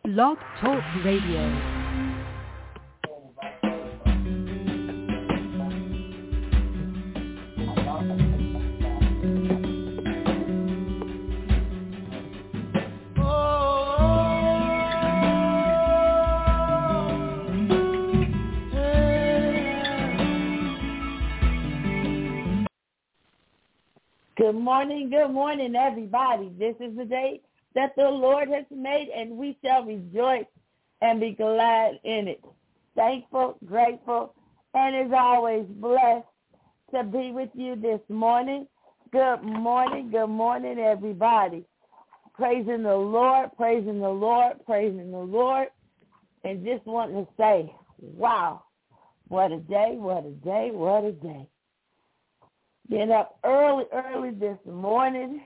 Blog Talk Radio. Good morning, everybody. This is the day that the Lord has made, and we shall rejoice and be glad in it. Thankful, grateful, and as always, blessed to be with you this morning. Good morning, everybody. Praising the Lord, praising the Lord, praising the Lord, and just wanting to say, wow, what a day, what a day, what a day. Been up early this morning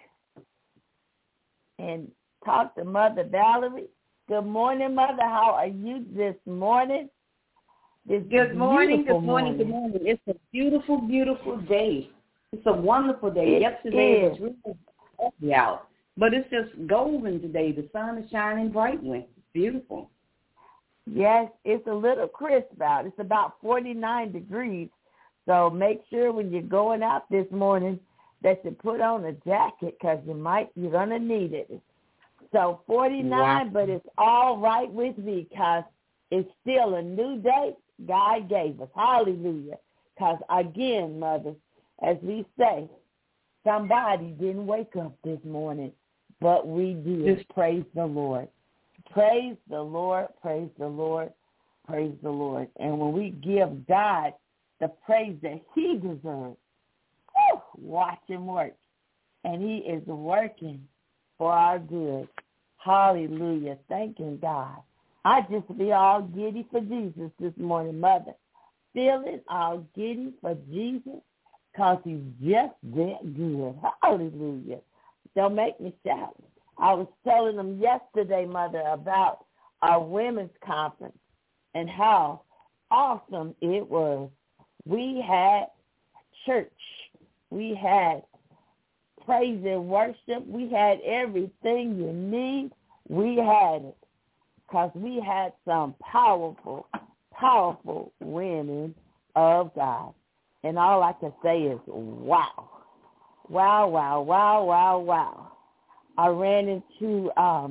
and talked to Mother Valerie. Good morning, Mother. How are you this morning? Good morning. It's a beautiful, beautiful day. It's a wonderful day. Yesterday was really heavy out, but it's just golden today. The sun is shining brightly. It's beautiful. Yes, it's a little crisp out. It's about 49 degrees. So make sure when you're going out this morning that you put on a jacket because you're going to need it. So 49, wow. But it's all right with me because it's still a new day God gave us. Hallelujah. Because again, Mother, as we say, somebody didn't wake up this morning, but we did. Praise the Lord. Praise the Lord, praise the Lord, praise the Lord. And when we give God the praise that he deserves, watch him work. And he is working for our good. Hallelujah. Thanking God. I just be all giddy for Jesus this morning, Mother. Feeling all giddy for Jesus because he's just that good. Hallelujah. Don't make me shout. I was telling them yesterday, Mother, about our women's conference and how awesome it was. We had church. We had praise and worship. We had everything you need. We had it because we had some powerful, powerful women of God. And all I can say is, wow. Wow, wow, wow, wow, wow. I ran into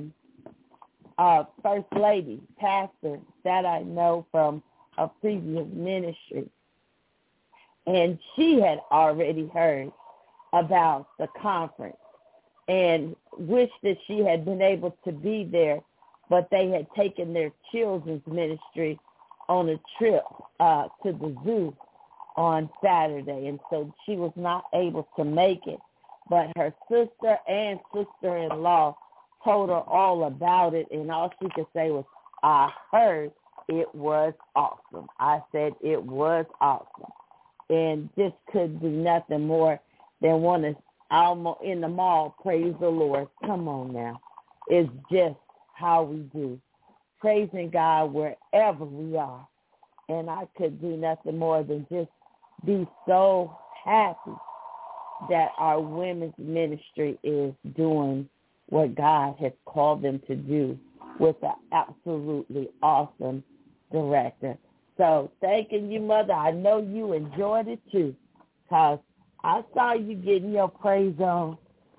First Lady, pastor that I know from a previous ministry. And she had already heard about the conference and wished that she had been able to be there, but they had taken their children's ministry on a trip to the zoo on Saturday, and so she was not able to make it. But her sister and sister-in-law told her all about it, and all she could say was, I heard it was awesome. I said it was awesome. And just could do nothing more than want to almost in the mall, praise the Lord. Come on now. It's just how we do. Praising God wherever we are. And I could do nothing more than just be so happy that our women's ministry is doing what God has called them to do with an absolutely awesome director. So thanking you, Mother. I know you enjoyed it too, because I saw you getting your praise on.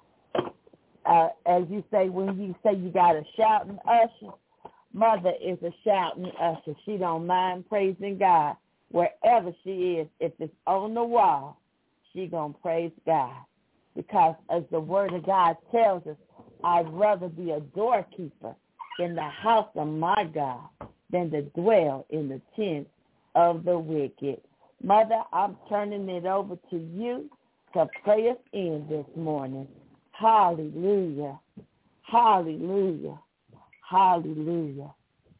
As you say, when you say you got a shouting usher, Mother is a shouting usher. She don't mind praising God wherever she is. If it's on the wall, she going to praise God. Because as the word of God tells us, I'd rather be a doorkeeper in the house of my God than to dwell in the tent of the wicked. Mother, I'm turning it over to you to pray us in this morning. Hallelujah. Hallelujah. Hallelujah.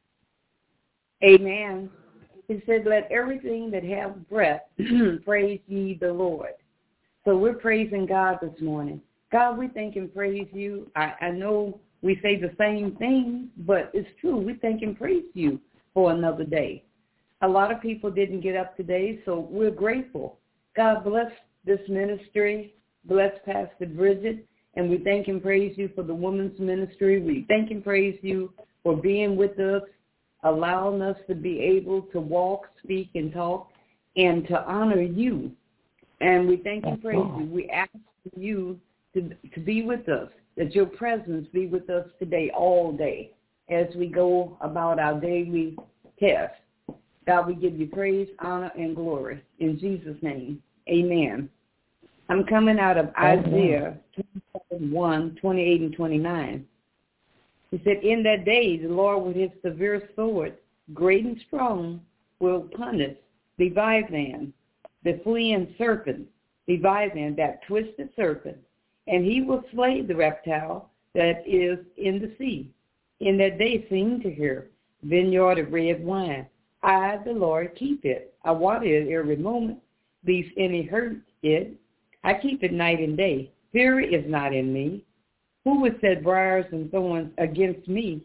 Amen. It says, let everything that have breath praise ye the Lord. So we're praising God this morning. God, we thank and praise you. I know we say the same thing, but it's true. We thank and praise you for another day. A lot of people didn't get up today, so we're grateful. God bless this ministry. Bless Pastor Bridget. And we thank and praise you for the women's ministry. We thank and praise you for being with us, allowing us to be able to walk, speak, and talk, and to honor you. And we thank and praise you. We ask you to be with us, that your presence be with us today, all day, as we go about our daily task. God, we give you praise, honor, and glory. In Jesus' name, amen. I'm coming out of Isaiah 27:1, 28 and 29. He said, in that day, the Lord with his severe sword, great and strong, will punish Leviathan, the fleeing serpent, Leviathan, that twisted serpent, and he will slay the reptile that is in the sea. In that day, sing to her, vineyard of red wine. I, the Lord, keep it. I water it every moment, lest any hurt it. I keep it night and day. Fear is not in me. Who would set briars and thorns against me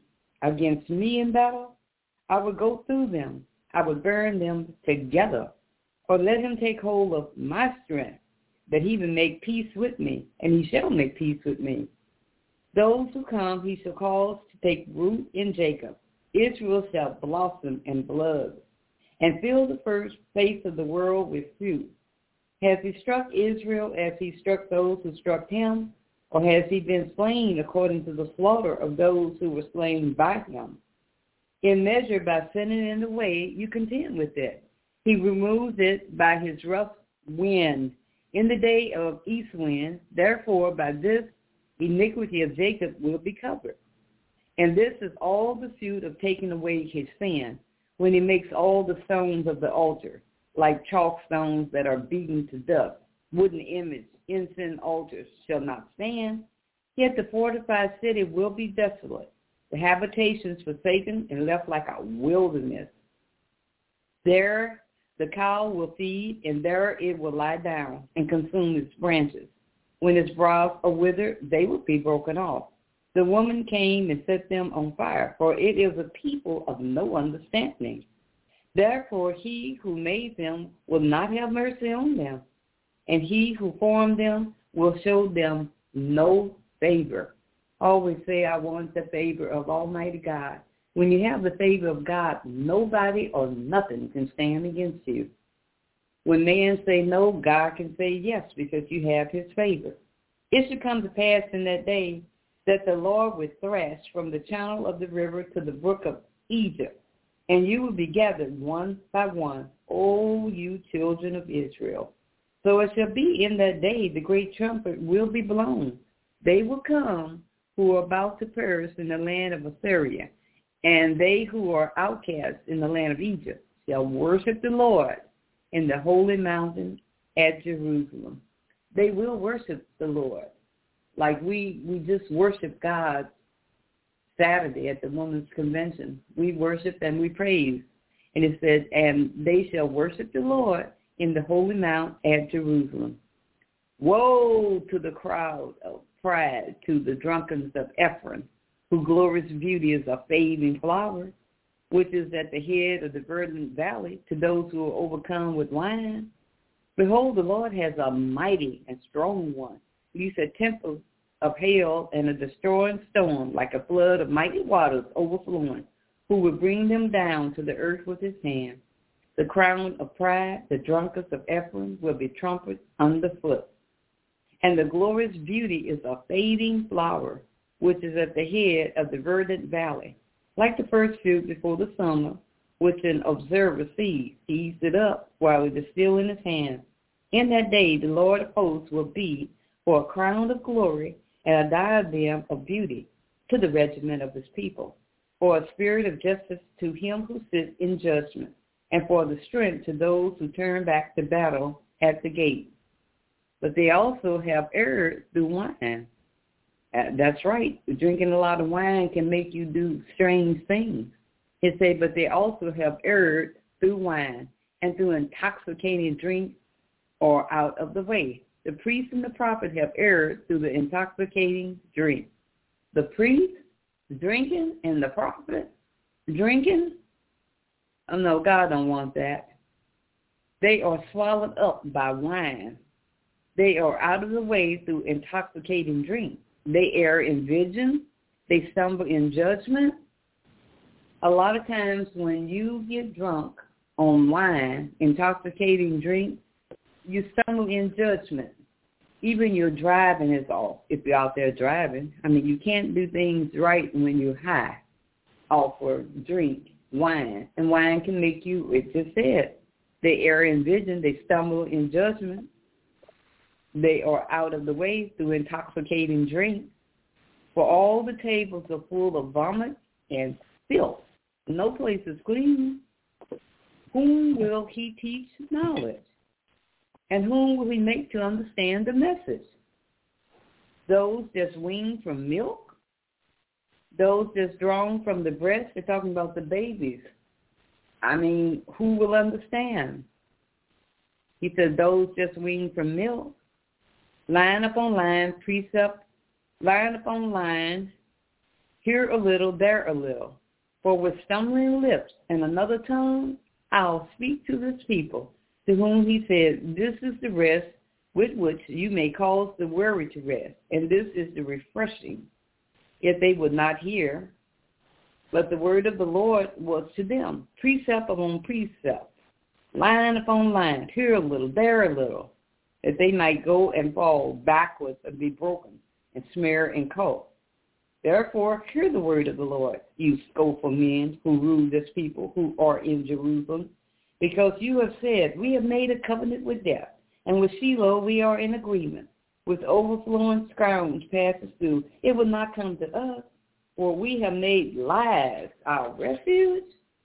in battle? I would go through them. I would burn them together. Or let him take hold of my strength, that he may make peace with me, and he shall make peace with me. Those who come he shall cause to take root in Jacob. Israel shall blossom in blood, and fill the first face of the world with fruit. Has he struck Israel as he struck those who struck him? Or has he been slain according to the slaughter of those who were slain by him? In measure by sending it away, you contend with it. He removes it by his rough wind. In the day of east wind, therefore by this iniquity of Jacob will be covered. And this is all the fruit of taking away his sin, when he makes all the stones of the altar, like chalk stones that are beaten to dust. Wooden image, incense altars shall not stand. Yet the fortified city will be desolate, the habitations forsaken and left like a wilderness. There the cow will feed, and there it will lie down and consume its branches. When its boughs are withered, they will be broken off. The woman came and set them on fire, for it is a people of no understanding. Therefore he who made them will not have mercy on them, and he who formed them will show them no favor. Always say, I want the favor of Almighty God. When you have the favor of God, nobody or nothing can stand against you. When men say no, God can say yes, because you have his favor. It should come to pass in that day that the Lord will thrash from the channel of the river to the brook of Egypt, and you will be gathered one by one, O you children of Israel. So it shall be in that day the great trumpet will be blown. They will come who are about to perish in the land of Assyria, and they who are outcasts in the land of Egypt shall worship the Lord in the holy mountain at Jerusalem. They will worship the Lord. Like we just worship God Saturday at the Women's Convention. We worship and we praise. And it says, and they shall worship the Lord in the holy mount at Jerusalem. Woe to the crowd of pride, to the drunkenness of Ephraim, whose glorious beauty is a fading flower, which is at the head of the verdant valley, to those who are overcome with wine. Behold, the Lord has a mighty and strong one. He's a tempest of hail and a destroying storm, like a flood of mighty waters overflowing, who will bring them down to the earth with his hand. The crown of pride, the drunkards of Ephraim, will be trampled underfoot. And the glorious beauty is a fading flower, which is at the head of the verdant valley, like the first fruit before the summer, which an observer sees. He eats it up while it is still in his hand. In that day the Lord of hosts will be for a crown of glory and a diadem of beauty to the regiment of his people, for a spirit of justice to him who sits in judgment, and for the strength to those who turn back to battle at the gate. But they also have erred through wine. That's right. Drinking a lot of wine can make you do strange things. It says, but they also have erred through wine and through intoxicating drink or out of the way. The priest and the prophet have erred through the intoxicating drink. The priest drinking and the prophet drinking? Oh, no, God don't want that. They are swallowed up by wine. They are out of the way through intoxicating drink. They err in vision. They stumble in judgment. A lot of times when you get drunk on wine, intoxicating drink, you stumble in judgment. Even your driving is off if you're out there driving. I mean, you can't do things right when you're high off or drink wine. And wine can make you, it just said, they err in vision, they stumble in judgment. They are out of the way through intoxicating drink. For all the tables are full of vomit and filth. No place is clean. Whom will he teach knowledge? And whom will he make to understand the message? Those just weaned from milk? Those just drawn from the breast? They're talking about the babies. I mean, who will understand? He said those just weaned from milk. Line upon line, precept, line upon line, here a little, there a little. For with stumbling lips and another tongue, I'll speak to this people, to whom he said, this is the rest with which you may cause the weary to rest, and this is the refreshing. Yet they would not hear, but the word of the Lord was to them, precept upon precept, line upon line, here a little, there a little, that they might go and fall backwards and be broken and smear and caught. Therefore, hear the word of the Lord, you skillful men who rule this people who are in Jerusalem, because you have said, we have made a covenant with death, and with Shiloh we are in agreement. With overflowing scourge passes through, it will not come to us, for we have made lies our refuge,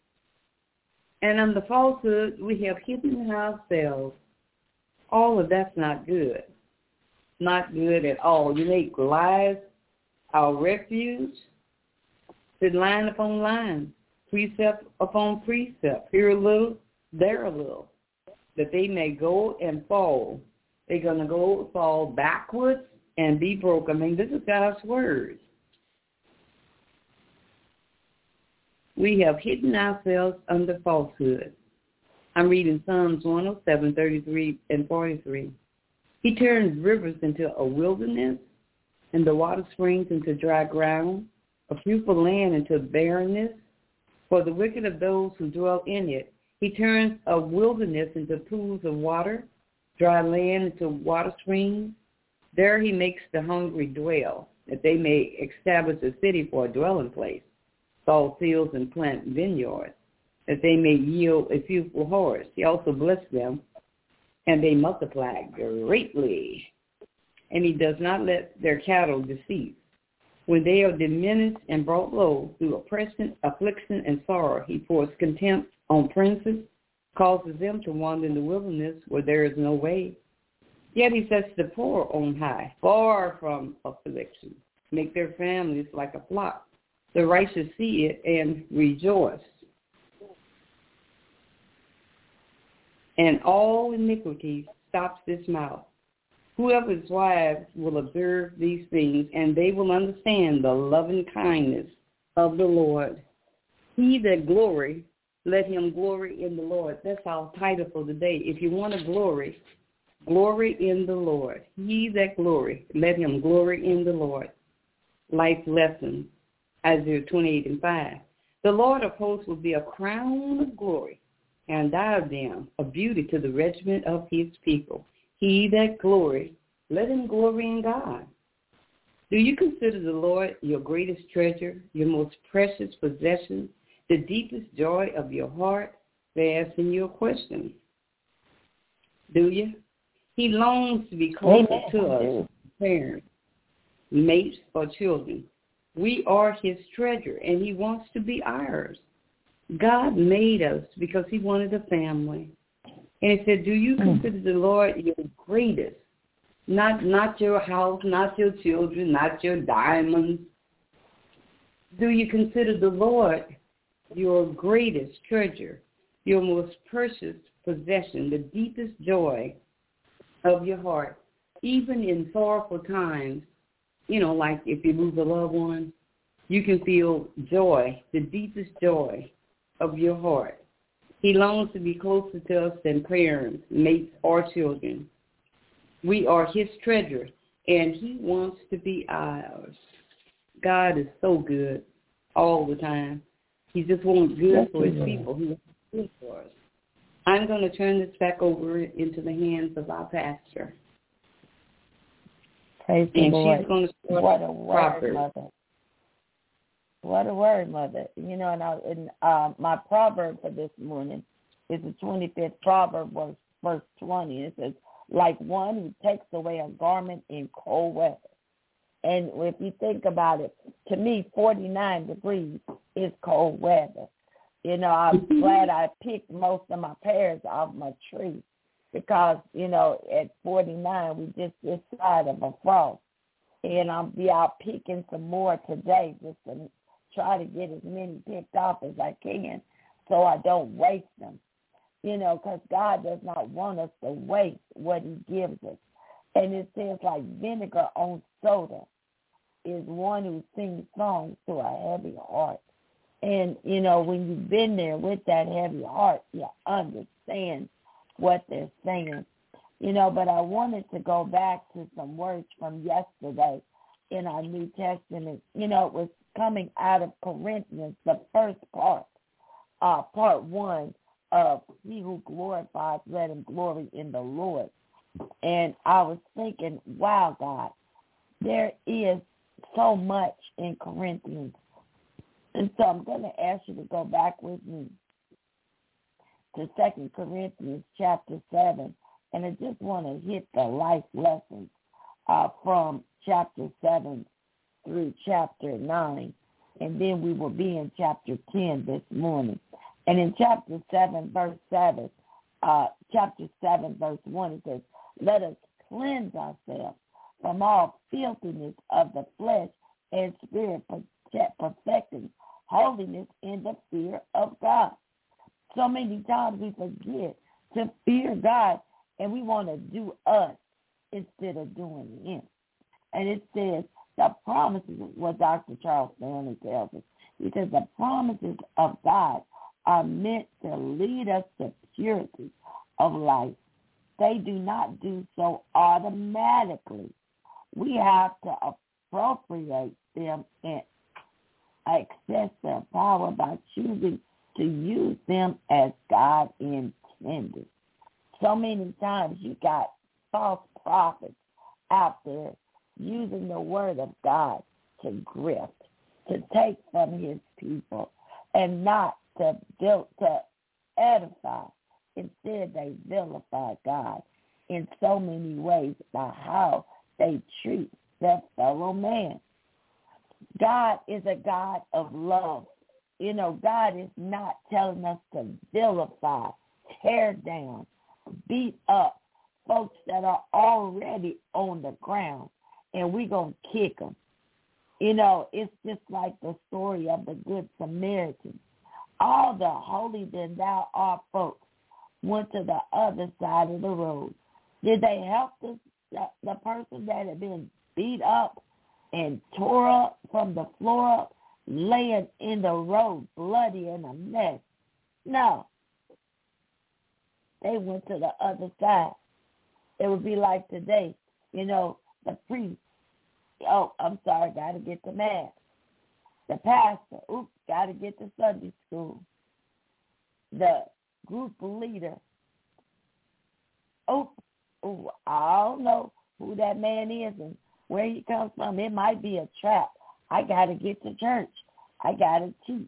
and under falsehood we have hidden ourselves. All of that's not good. Not good at all. You make lies our refuge, to line upon line, precept upon precept, here a little, there a little, that they may go and fall. They're going to go fall backwards and be broken. I mean, this is God's word. We have hidden ourselves under falsehood. I'm reading Psalms 107, 33 and 43. He turns rivers into a wilderness, and the water springs into dry ground, a fruitful land into barrenness. For the wicked of those who dwell in it, he turns a wilderness into pools of water, dry land into water springs. There he makes the hungry dwell, that they may establish a city for a dwelling place, sow fields and plant vineyards, that they may yield a fruitful harvest. He also blessed them, and they multiply greatly. And he does not let their cattle deceive. When they are diminished and brought low through oppression, affliction, and sorrow, he pours contempt on princes, causes them to wander in the wilderness where there is no way. Yet he sets the poor on high, far from affliction, make their families like a flock. The righteous see it and rejoice. And all iniquity stops his mouth. Whoever's wives will observe these things, and they will understand the loving kindness of the Lord. He that glory, let him glory in the Lord. That's our title for today. If you want to glory, glory in the Lord. He that glory, let him glory in the Lord. Life lesson, Isaiah 28 and 5. The Lord of hosts will be a crown of glory and diadem of beauty to the regiment of his people. He that glory, let him glory in God. Do you consider the Lord your greatest treasure, your most precious possession, the deepest joy of your heart? They're asking you a question. Do you? He longs to be closer to us, parents, mates, or children. We are his treasure, and he wants to be ours. God made us because he wanted a family. And he said, do you consider the Lord your greatest? Not your house, not your children, not your diamonds. Do you consider the Lord your greatest treasure, your most precious possession, the deepest joy of your heart? Even in sorrowful times, like if you lose a loved one, you can feel joy, the deepest joy of your heart. He longs to be closer to us than parents, mates, or children. We are his treasure, and he wants to be ours. God is so good all the time. He just wants good for his people. He wants good for us. I'm going to turn this back over into the hands of our pastor. Praise the Lord. She's going to start what a word, Proverbs. Mother. What a word, Mother. You know, and my proverb for this morning is the 25th proverb, verse 20. It says, like one who takes away a garment in cold weather. And if you think about it, to me, 49 degrees is cold weather. You know, I'm glad I picked most of my pears off my tree because, you know, at 49, we just this side of a frost. And I'll be out picking some more today just to try to get as many picked off as I can so I don't waste them. You know, because God does not want us to waste what he gives us. And it says like vinegar on soda is one who sings songs to a heavy heart. And, you know, when you've been there with that heavy heart, you understand what they're saying. You know, but I wanted to go back to some words from yesterday in our New Testament. You know, it was coming out of Corinthians, the first part 1 of he who glorifies, let him glory in the Lord. And I was thinking, wow, God, there is so much in Corinthians. And so I'm going to ask you to go back with me to 2 Corinthians chapter 7. And I just want to hit the life lessons from chapter 7 through chapter 9. And then we will be in chapter 10 this morning. And in chapter 7, verse 7, chapter 7, verse 1, it says, let us cleanse ourselves from all filthiness of the flesh and spirit, perfecting holiness in the fear of God. So many times we forget to fear God, and we want to do us instead of doing him. And it says the promises, what Dr. Charles Stanley tells us, he says the promises of God are meant to lead us to purity of life. They do not do so automatically. We have to appropriate them and access their power by choosing to use them as God intended. So many times you got false prophets out there using the word of God to grift, to take from his people, and not to edify. Instead, they vilify God in so many ways by how they treat their fellow man. God is a God of love. You know, God is not telling us to vilify, tear down, beat up folks that are already on the ground, and we're going to kick them. You know, it's just like the story of the Good Samaritan. All the holy than thou art folks went to the other side of the road. Did they help the person that had been beat up and tore up from the floor up, laying in the road, bloody and a mess? No. They went to the other side. It would be like today, you know, the priest, got to get to Mass. The pastor, got to get to Sunday school. The group leader, I don't know who that man is and where he comes from. It might be a trap. I got to get to church. I got to teach.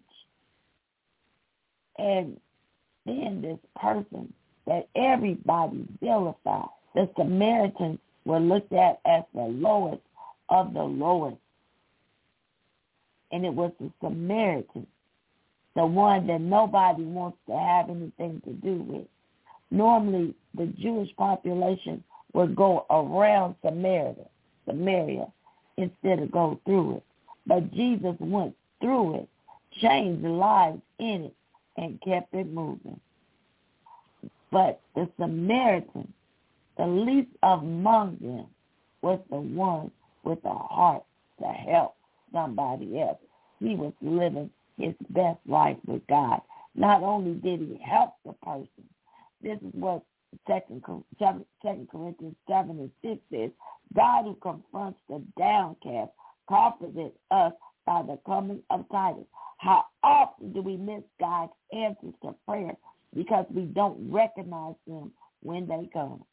And then this person that everybody vilified, the Samaritans were looked at as the lowest of the lowest. And it was the Samaritan, the one that nobody wants to have anything to do with. Normally, the Jewish population would go around Samaria, instead of go through it. But Jesus went through it, changed lives in it, and kept it moving. But the Samaritan, the least among them, was the one with a heart to help somebody else. He was living his best life with God. Not only did he help the person, this is what 2 Corinthians 7 and 6 says, God who confronts the downcast comforted us by the coming of Titus. How often do we miss God's answers to prayer because we don't recognize them when they come?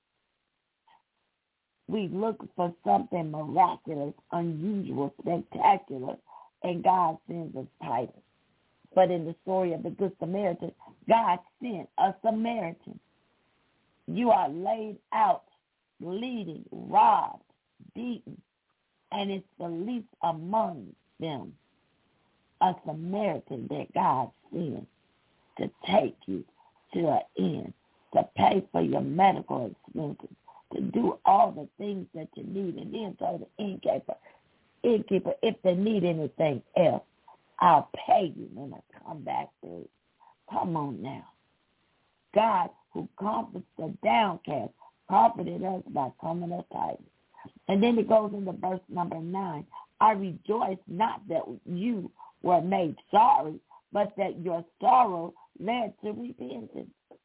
We look for something miraculous, unusual, spectacular, and God sends us Titus. But in the story of the Good Samaritan, God sent a Samaritan. You are laid out, bleeding, robbed, beaten, and it's the least among them, a Samaritan that God sends to take you to an end, to pay for your medical expenses, to do all the things that you need, and then tell the innkeeper, if they need anything else, I'll pay you when I come back through. Come on now. God, who comforts the downcast, comforted us by coming to Titus. And then it goes into verse number 9. I rejoice not that you were made sorry, but that your sorrow led to repentance.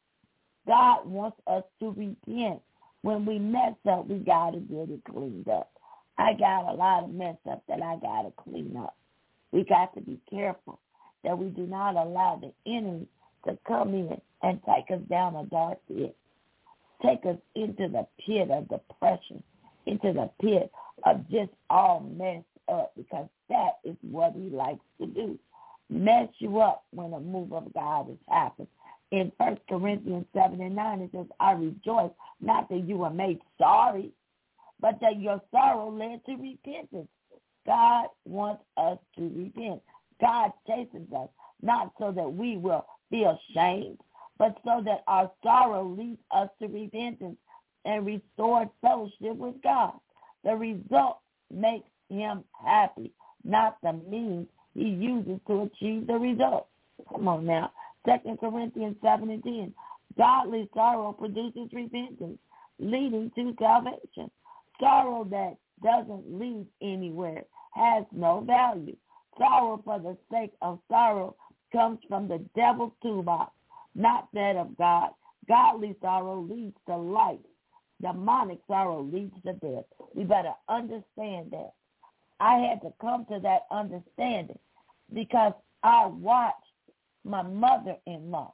God wants us to repent. When we mess up, we got to get it cleaned up. I got a lot of mess up that I got to clean up. We got to be careful that we do not allow the enemy to come in and take us down a dark pit, take us into the pit of depression, into the pit of just all messed up, because that is what he likes to do, mess you up when a move of God has happened. In 1 Corinthians 7:9, it says, I rejoice not that you were made sorry, but that your sorrow led to repentance. God wants us to repent. God chastens us, not so that we will be ashamed, but so that our sorrow leads us to repentance and restore fellowship with God. The result makes him happy, not the means he uses to achieve the result. Come on now. 2 Corinthians 7:10. Godly sorrow produces repentance, leading to salvation. Sorrow that doesn't lead anywhere has no value. Sorrow for the sake of sorrow comes from the devil's toolbox, not that of God. Godly sorrow leads to life. Demonic sorrow leads to death. We better understand that. I had to come to that understanding because I watched my mother-in-law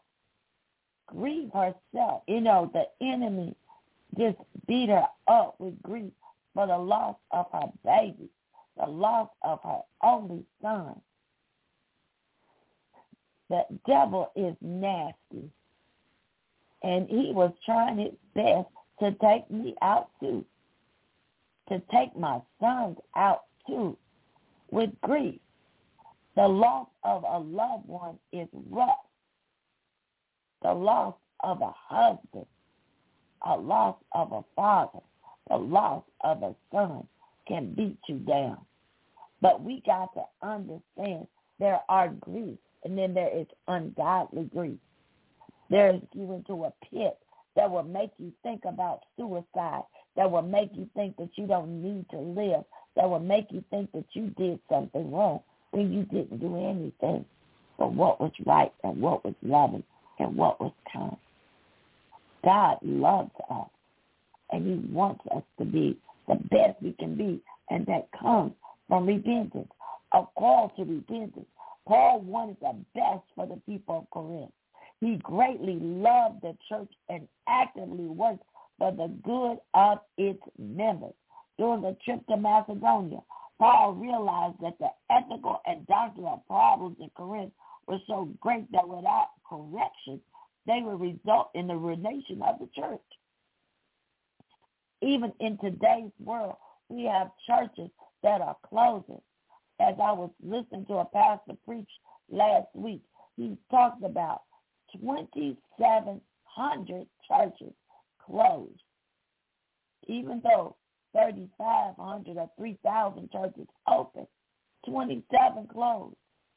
grieve herself. You know, the enemy just beat her up with grief for the loss of her baby, the loss of her only son. The devil is nasty, and he was trying his best to take me out too, to take my sons out too, with grief. The loss of a loved one is rough. The loss of a husband, a loss of a father, the loss of a son can beat you down. But we got to understand there are griefs, and then there is ungodly grief. There is you into a pit that will make you think about suicide, that will make you think that you don't need to live, that will make you think that you did something wrong when you didn't do anything but what was right and what was loving and what was kind. God loves us, and he wants us to be the best we can be, and that comes from repentance, a call to repentance. Paul wanted the best for the people of Corinth. He greatly loved the church and actively worked for the good of its members. During the trip to Macedonia, Paul realized that the ethical and doctrinal problems in Corinth were so great that without correction, they would result in the ruination of the church. Even in today's world, we have churches that are closing. As I was listening to a pastor preach last week, he talked about 2,700 churches closed. Even though 3,500 or 3,000 churches open, 27 closed.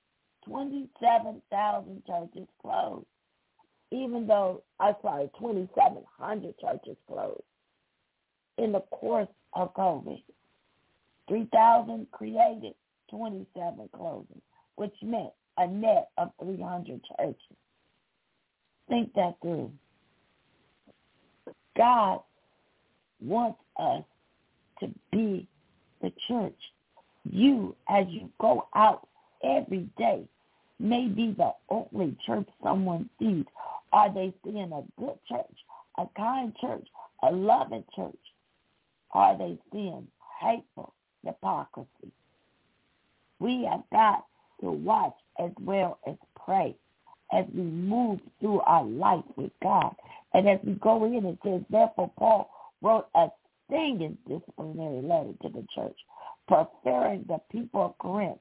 27,000 churches closed. Even though, 2,700 churches closed in the course of COVID. 3,000 created, 27 closing, which meant a net of 300 churches. Think that through. God wants us to be the church. you, as you go out every day, may be the only church someone sees. Are they seeing a good church, a kind church, a loving church? Are they seeing hateful hypocrisy? We have got to watch as well as pray as we move through our life with God. And as we go in, it says, therefore, Paul wrote a stinging disciplinary letter to the church, preferring the people of Corinth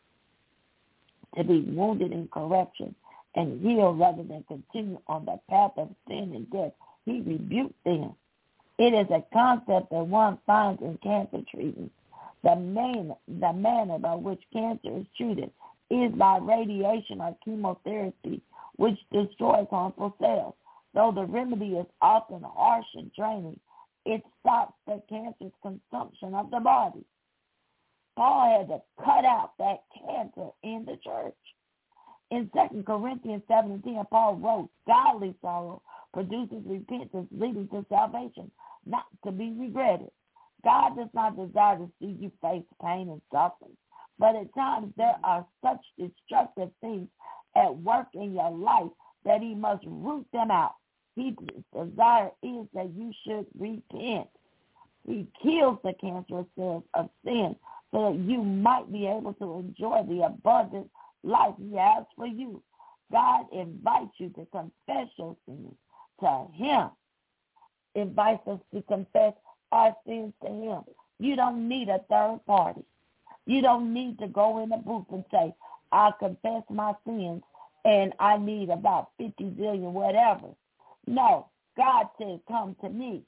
to be wounded in correction and healed rather than continue on the path of sin and death. He rebuked them. It is a concept that one finds in cancer treatment. The manner by which cancer is treated is by radiation or chemotherapy, which destroys harmful cells. Though the remedy is often harsh and draining, it stops the cancer's consumption of the body. Paul had to cut out that cancer in the church. In 2 Corinthians 7:10, Paul wrote, godly sorrow produces repentance leading to salvation, not to be regretted. God does not desire to see you face pain and suffering, but at times there are such destructive things at work in your life that he must root them out. His desire is that you should repent. He kills the cancerous cells of sin so that you might be able to enjoy the abundant life he has for you. God invites you to confess your sins to him. Invites us to confess our sins to him. You don't need a third party. You don't need to go in the booth and say, I confess my sins and I need about 50 billion whatever. No, God says, come to me.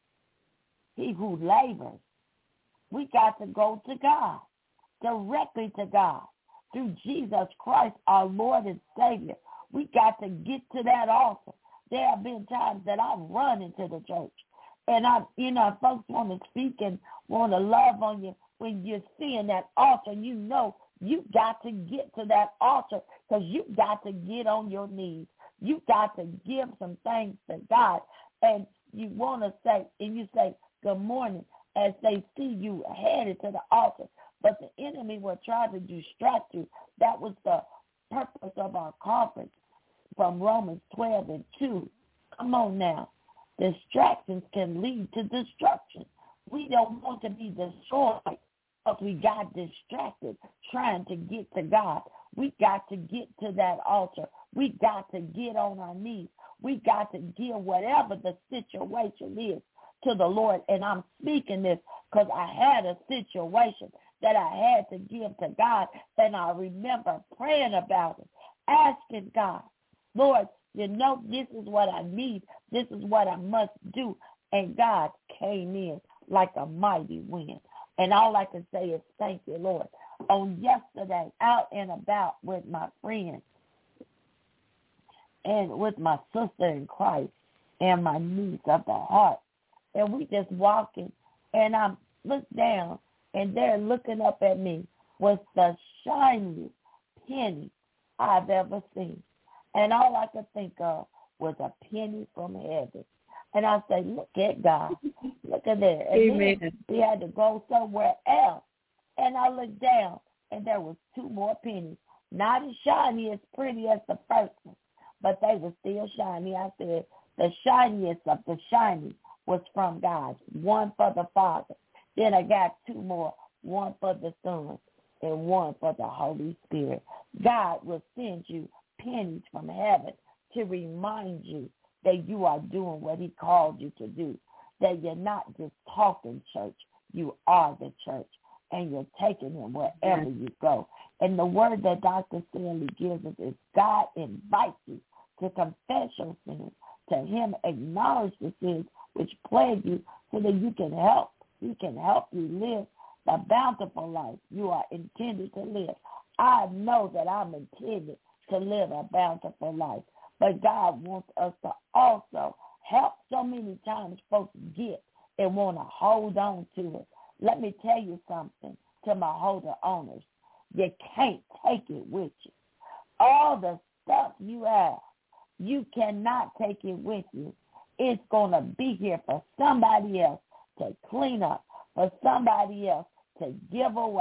He who labors. We got to go to God, directly to God, through Jesus Christ, our Lord and Savior. We got to get to that altar. There have been times that I've run into the church, and folks want to speak and want to love on you when you're seeing that altar. You know you got to get to that altar because you got to get on your knees. You got to give some thanks to God, and you want to say, and you say, good morning, as they see you headed to the altar. But the enemy will try to distract you. That was the purpose of our conference from Romans 12:2. Come on now. Distractions can lead to destruction. We don't want to be destroyed because we got distracted trying to get to God. We got to get to that altar. We got to get on our knees. We got to give whatever the situation is to the Lord. And I'm speaking this because I had a situation that I had to give to God, and I remember praying about it, asking God, Lord, this is what I need. This is what I must do. And God came in like a mighty wind. And all I can say is thank you, Lord. On yesterday, out and about with my friends and with my sister in Christ and my niece of the heart, and we just walking, and I look down, and they're looking up at me with the shiniest penny I've ever seen. And all I could think of was a penny from heaven. And I say, look at God. Look at that. And amen. then we had to go somewhere else. And I looked down, and there was 2 more pennies. Not as shiny, as pretty as the first one, but they were still shiny. I said, the shiniest of the shiny was from God. 1 for the Father. Then I got 2 more, 1 for the Son and 1 for the Holy Spirit. God will send you pennies from heaven to remind you that you are doing what he called you to do, that you're not just talking church, you are the church, and you're taking him wherever you go. And the word that Dr. Stanley gives us is God invites you to confess your sins, to him acknowledge the sins which plague you so that you can help. He can help you live the bountiful life you are intended to live. I know that I'm intended to live a bountiful life, but God wants us to also help. So many times folks get and want to hold on to it. Let me tell you something to my holder owners. You can't take it with you. All the stuff you have, you cannot take it with you. It's going to be here for somebody else to clean up, for somebody else to give away,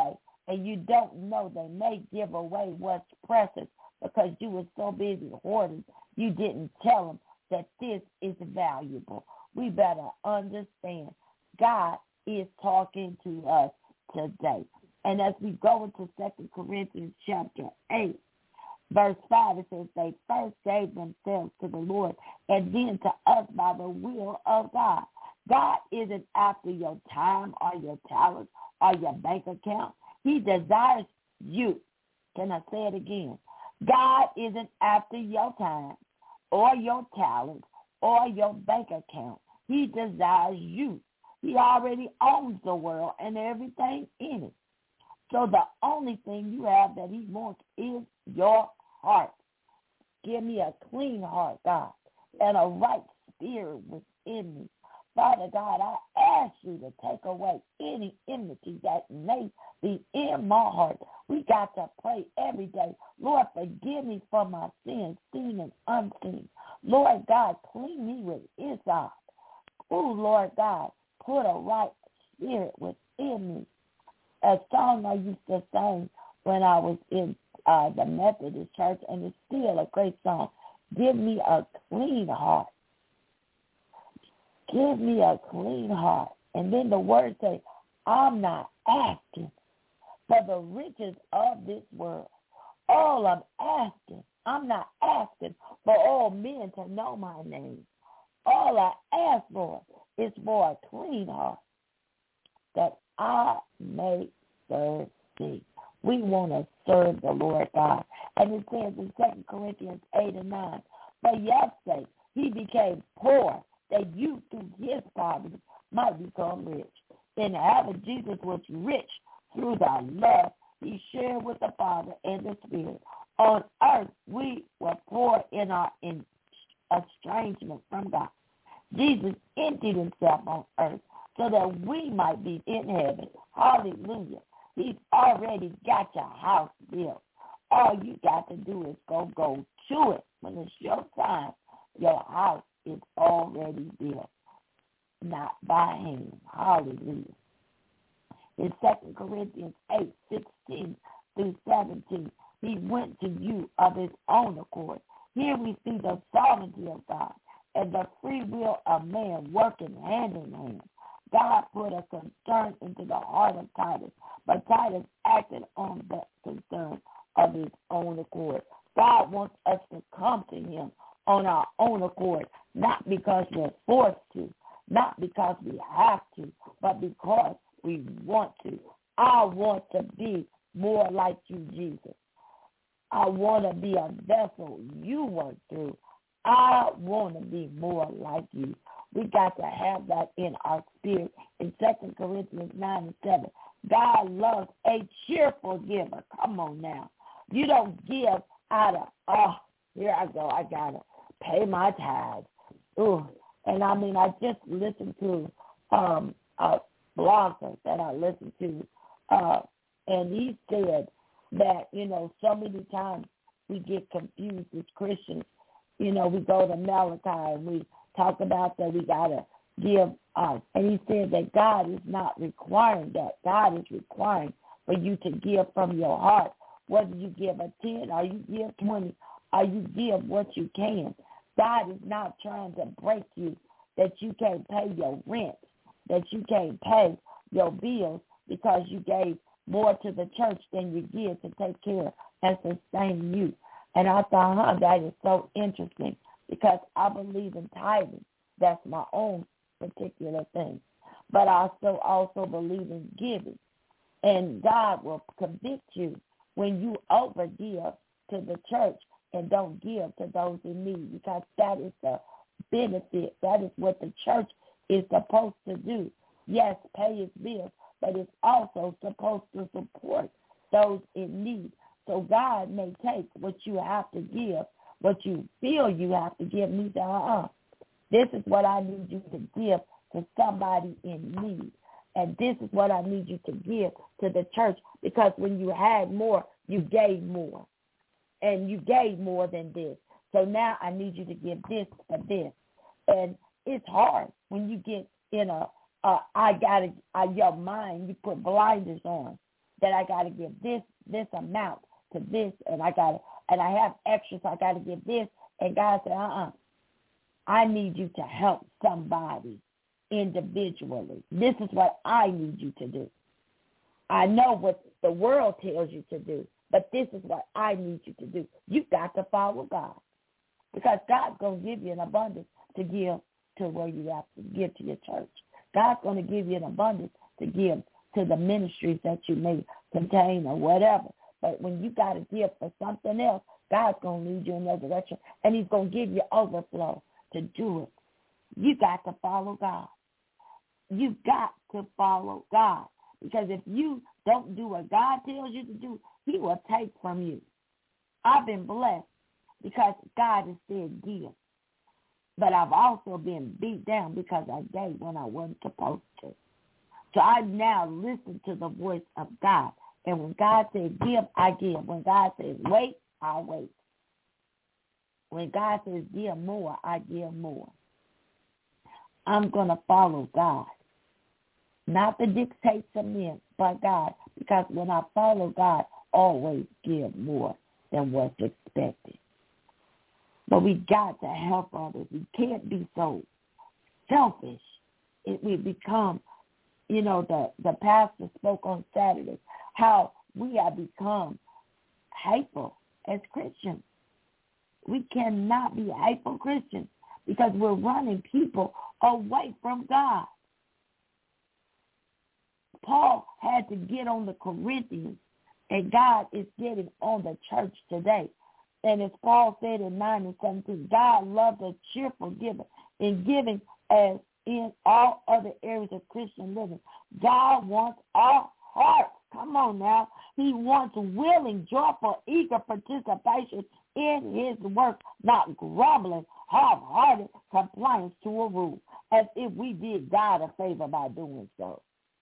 and you don't know they may give away what's precious because you were so busy hoarding, you didn't tell them that this is valuable. We better understand God is talking to us today. And as we go into 2 Corinthians chapter 8, verse 5, it says, they first gave themselves to the Lord and then to us by the will of God. God isn't after your time or your talents or your bank account. He desires you. Can I say it again? God isn't after your time or your talents or your bank account. He desires you. He already owns the world and everything in it. So the only thing you have that he wants is your heart. Give me a clean heart, God, and a right spirit within me. Father God, I ask you to take away any enmity that may be in my heart. We got to pray every day. Lord, forgive me for my sins, seen and unseen. Lord God, clean me with hyssop. Oh, Lord God, put a right spirit within me. A song I used to sing when I was in the Methodist church, and it's still a great song. Give me a clean heart. Give me a clean heart. And then the words say, I'm not asking for the riches of this world. All I'm asking, I'm not asking for all men to know my name. All I ask for is for a clean heart, that I may serve thee. We want to serve the Lord God. And it says in 2 Corinthians 8 and 9, for your sake he became poor, that you through his poverty might become rich. And having Jesus was rich through the love he shared with the Father and the Spirit. On earth we were poor in our estrangement from God. Jesus emptied himself on earth so that we might be in heaven. Hallelujah. He's already got your house built. All you got to do is go to it. When it's your time, your house is already built, not by hand. Hallelujah. In 2 Corinthians 8:16 through 17, he went to you of his own accord. Here we see the sovereignty of God and the free will of man working hand in hand. God put a concern into the heart of Titus, but Titus acted on that concern of his own accord. God wants us to come to him on our own accord, not because we're forced to, not because we have to, but because we want to. I want to be more like you, Jesus. I want to be a vessel you went through. I want to be more like you. We got to have that in our spirit. In 2 Corinthians 9 and 7, God loves a cheerful giver. Come on now. You don't give out of, here I go, I got to pay my tithes. Ooh. And I mean, I just listened to a blogger that I listened to, and he said that, so many times we get confused as Christians. We go to Malachi and we talk about that we got to give out. And he said that God is not requiring that. God is requiring for you to give from your heart. Whether you give a 10 or you give 20 or you give what you can. God is not trying to break you that you can't pay your rent, that you can't pay your bills because you gave more to the church than you give to take care and sustain you. And I thought, that is so interesting because I believe in tithing. That's my own particular thing. But I also believe in giving. And God will convict you when you overgive to the church and don't give to those in need, because that is the benefit. That is what the church is supposed to do. Yes, pay its bills, but it's also supposed to support those in need. So God may take what you have to give, what you feel you have to give, and he said, this is what I need you to give to somebody in need. And this is what I need you to give to the church, because when you had more, you gave more. And you gave more than this. So now I need you to give this for this. And it's hard when you get in your mind, you put blinders on. that I got to give this amount to this, and I have extras, so I got to give this. And God said, I need you to help somebody individually. This is what I need you to do. I know what the world tells you to do, but this is what I need you to do. You've got to follow God, because God's going to give you an abundance to give to where you have to give to your church. God's going to give you an abundance to give to the ministries that you may contain or whatever. But when you got to give for something else, God's going to lead you in that direction, and he's going to give you overflow to do it. You got to follow God. You got to follow God, because if you don't do what God tells you to do, he will take from you. I've been blessed because God has said give. But I've also been beat down because I gave when I wasn't supposed to. So I now listen to the voice of God. And when God says give, I give. When God says wait, I wait. When God says give more, I give more. I'm going to follow God. Not the dictates of men, but God. Because when I follow God, always give more than what's expected. But we got to help others. We can't be so selfish. We become, the pastor spoke on Saturday, how we have become hateful as Christians. We cannot be hateful Christians because we're running people away from God. Paul had to get on the Corinthians, and God is getting on the church today. And as Paul said in 9 and 17, God loves a cheerful giver. In giving, as in all other areas of Christian living, God wants our hearts. Come on now. He wants willing, joyful, eager participation in his work, not grumbling, half-hearted compliance to a rule, as if we did God a favor by doing so.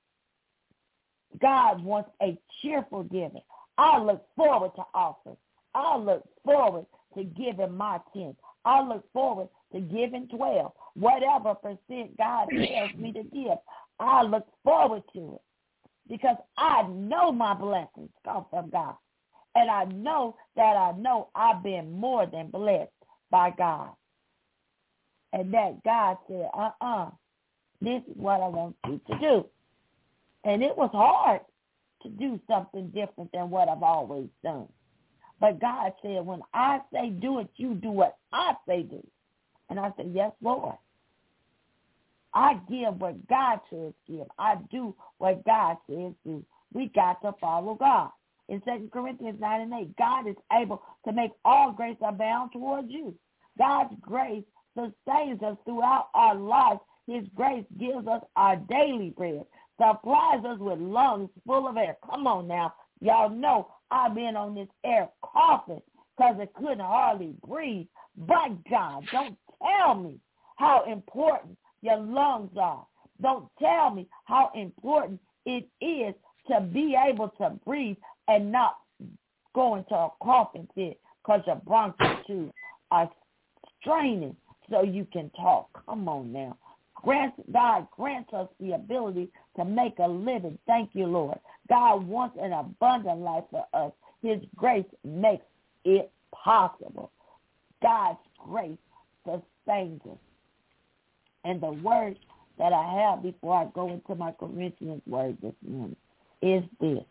God wants a cheerful giving. I look forward to offering. I look forward to giving my 10th. I look forward to giving 12. Whatever percent God tells me to give, I look forward to it because I know my blessings come from God. And I know I've been more than blessed by God. And that God said, this is what I want you to do. And it was hard to do something different than what I've always done. But God said, when I say do it, you do what I say do. And I said, yes, Lord. I give what God says give. I do what God says do. We got to follow God. In 2 Corinthians 9 and 8, God is able to make all grace abound towards you. God's grace sustains us throughout our lives. His grace gives us our daily bread, supplies us with lungs full of air. Come on now. Y'all know I've been on this air coughing because I couldn't hardly breathe. But God, don't tell me how important your lungs are. Don't tell me how important it is to be able to breathe and not go into a coughing fit because your bronchial tubes are straining so you can talk. Come on now. God grants us the ability to make a living. Thank you, Lord. God wants an abundant life for us. His grace makes it possible. God's grace sustains us. And the word that I have before I go into my Corinthians word this morning is this.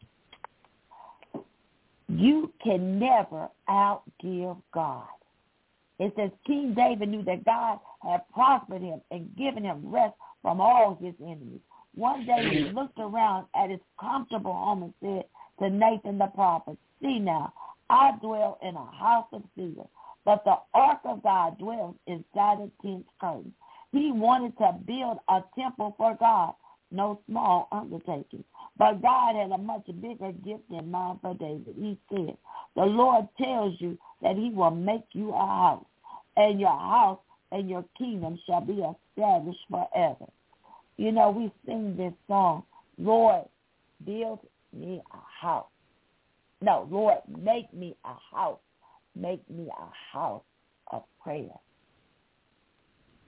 You can never outgive God. It says King David knew that God had prospered him and given him rest from all his enemies. One day he looked around at his comfortable home and said to Nathan the prophet, see now, I dwell in a house of cedar, but the ark of God dwells inside a tent curtain. He wanted to build a temple for God, no small undertaking. But God had a much bigger gift in mind for David. He said, the Lord tells you that he will make you a house, and your house and your kingdom shall be established forever. You know, we sing this song, Lord, build me a house. No, Lord, make me a house. Make me a house of prayer.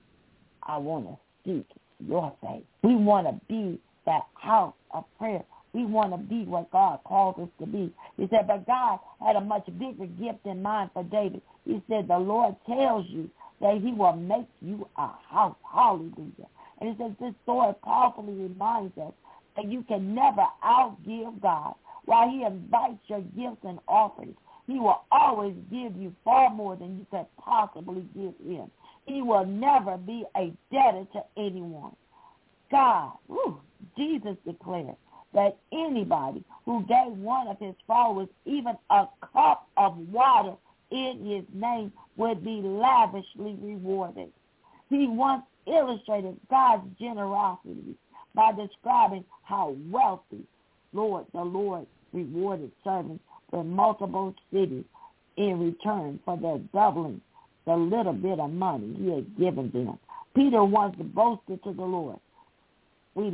I want to seek your face. We want to be that house of prayer We want to be what God calls us to be. He said, but God had a much bigger gift in mind for David. He said, the Lord tells you that he will make you a house. Hallelujah. And he says this story powerfully reminds us that you can never outgive God. While he invites your gifts and offerings, he will always give you far more than you could possibly give him. He will never be a debtor to anyone. God, Jesus declared that anybody who gave one of his followers even a cup of water in his name would be lavishly rewarded. He once illustrated God's generosity by describing how wealthy the Lord rewarded servants with multiple cities in return for their doubling the little bit of money he had given them. Peter once boasted to the Lord, we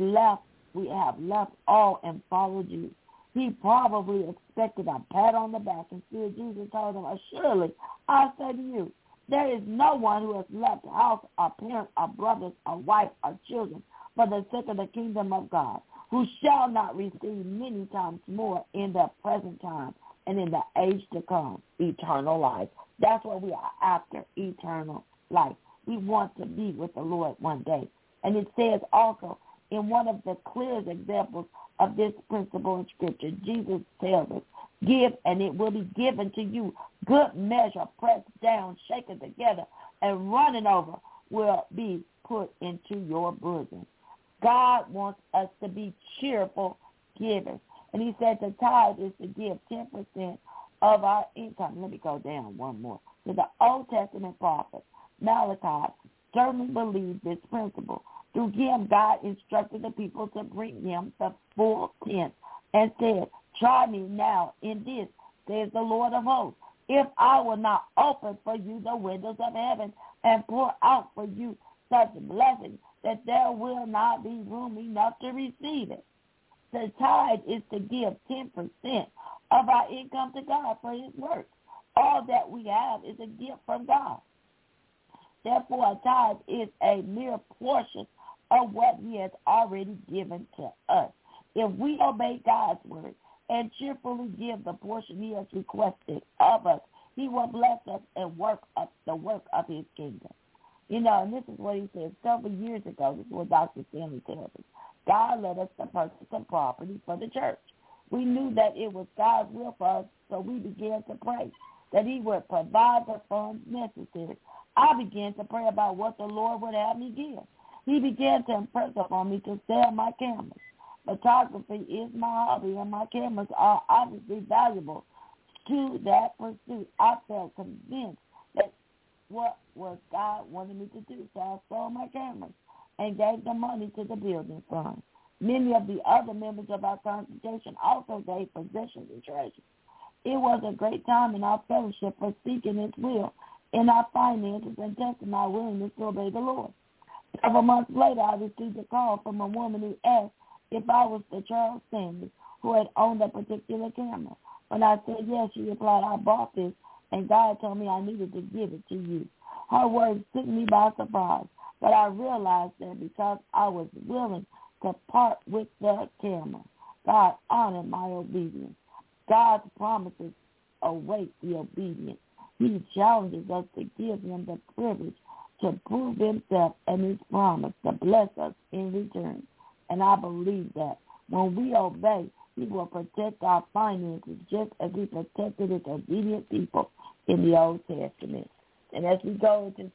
have left all and followed you. He probably expected a pat on the back. Instead, Jesus told him, surely I say to you, there is no one who has left house or parents or brothers or wife or children for the sake of the kingdom of God, who shall not receive many times more in the present time and in the age to come, eternal life. That's what we are after, eternal life. We want to be with the Lord one day. And it says also in one of the clearest examples of this principle in Scripture, Jesus tells us, give and it will be given to you. Good measure, pressed down, shaken together, and running over will be put into your bosom. God wants us to be cheerful givers. And he said the tithe is to give 10% of our income. Let me go down one more. To the Old Testament prophet, Malachi certainly believed this principle. Through him, God instructed the people to bring him the full tenth and said, try me now in this, says the Lord of hosts, if I will not open for you the windows of heaven and pour out for you such blessings that there will not be room enough to receive it. The tithe is to give 10% of our income to God for his work. All that we have is a gift from God. Therefore, a tithe is a mere portion of what he has already given to us. If we obey God's word and cheerfully give the portion he has requested of us, he will bless us and work up the work of his kingdom. You know, and this is what he said several years ago. This is what Dr. Stanley tells us. God led us to purchase some property for the church. We knew that it was God's will for us, so we began to pray that he would provide the funds necessary. I began to pray about what the Lord would have me give. He began to impress upon me to sell my cameras. Photography is my hobby, and my cameras are obviously valuable to that pursuit. I felt convinced that what was God wanted me to do, so I sold my cameras and gave the money to the building fund. Many of the other members of our congregation also gave possessions and treasures. It was a great time in our fellowship for seeking his will in our finances and testing our willingness to obey the Lord. Several months later, I received a call from a woman who asked if I was the Charles Stanley who had owned a particular camera. When I said yes, she replied, I bought this, and God told me I needed to give it to you. Her words took me by surprise, but I realized that because I was willing to part with the camera, God honored my obedience. God's promises await the obedient. He challenges us to give him the privilege to prove himself and his promise to bless us in return. And I believe that when we obey, he will protect our finances just as he protected his obedient people in the Old Testament. And as we go into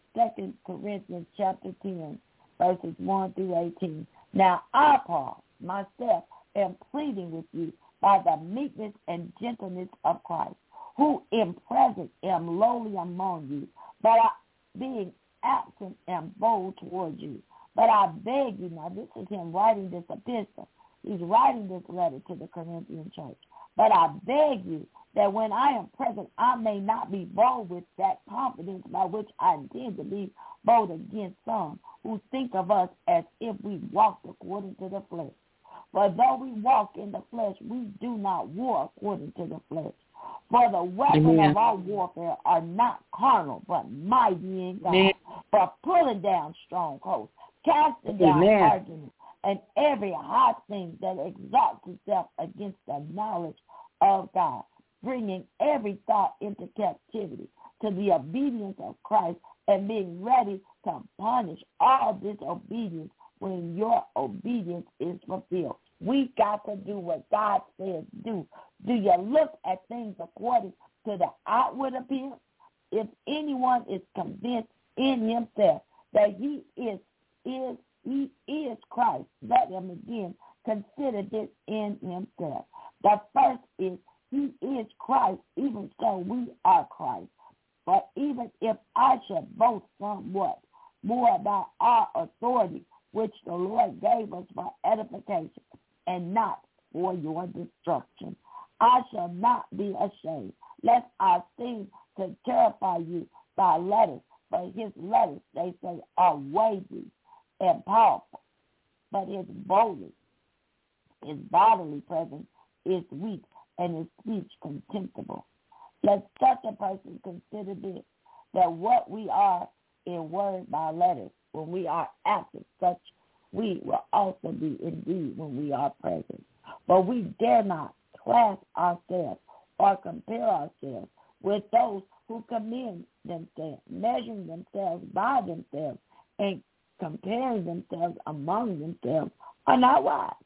2 Corinthians chapter 10, verses 1 through 18, now I, Paul, myself, am pleading with you by the meekness and gentleness of Christ, who in presence am lowly among you, but being absent am bold toward you. But I beg you, now this is him writing this epistle. He's writing this letter to the Corinthian church. But I beg you that when I am present, I may not be bold with that confidence by which I intend to be bold against some who think of us as if we walked according to the flesh. For though we walk in the flesh, we do not war according to the flesh. For the weapons of our warfare are not carnal, but mighty in God. For pulling down strongholds, casting down arguments, and every high thing that exalts itself against the knowledge of God, bringing every thought into captivity to the obedience of Christ, and being ready to punish all disobedience when your obedience is fulfilled. We got to do what God says do. Do you look at things according to the outward appearance? If anyone is convinced in himself that he is Christ, let him again consider this in himself. The first is he is Christ, even so we are Christ. But even if I should boast somewhat more about our authority, which the Lord gave us for edification and not for your destruction, I shall not be ashamed, lest I seem to terrify you by letters. For his letters, they say, are weighty and powerful, but his bodily presence is weak, and his speech contemptible. Let such a person consider this, that what we are in word by letters, when we are absent, such we will also be indeed when we are present. But we dare not class ourselves or compare ourselves with those who commend themselves, measuring themselves by themselves, and comparing themselves among themselves are not wise.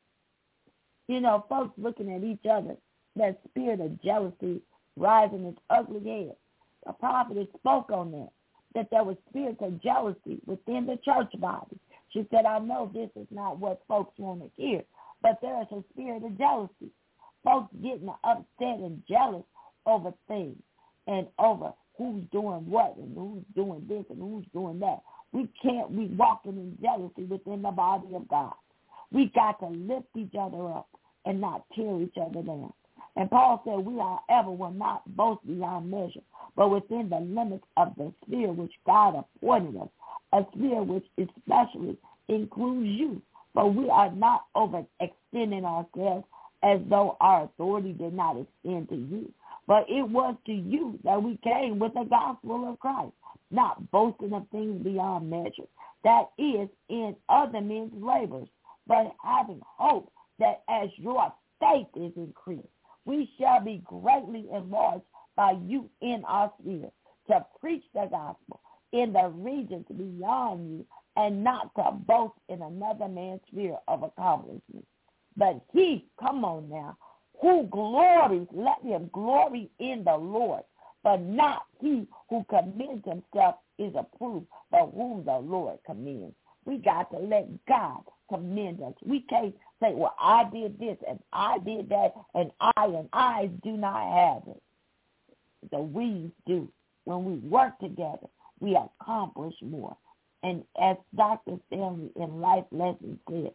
You know, folks looking at each other, that spirit of jealousy rising its ugly head. The prophet spoke on that there was spirits of jealousy within the church body. She said, I know this is not what folks want to hear, but there is a spirit of jealousy. Folks getting upset and jealous over things and over who's doing what and who's doing this and who's doing that. We can't be walking in jealousy within the body of God. We got to lift each other up and not tear each other down. And Paul said, we, however, will not boast beyond measure, but within the limits of the sphere which God appointed us, a sphere which especially includes you. But we are not overextending ourselves as though our authority did not extend to you. But it was to you that we came with the gospel of Christ, not boasting of things beyond measure, that is, in other men's labors, but having hope that as your faith is increased, we shall be greatly enlarged by you in our sphere, to preach the gospel in the regions beyond you, and not to boast in another man's sphere of accomplishment. But he, come on now, who glories, let him glory in the Lord, but not he who commends himself is approved, but whom the Lord commends. We got to let God commend us. We can't say, well, I did this and I did that, and I do not have it. The we do. When we work together, we accomplish more. And as Dr. Stanley in Life Lessons said,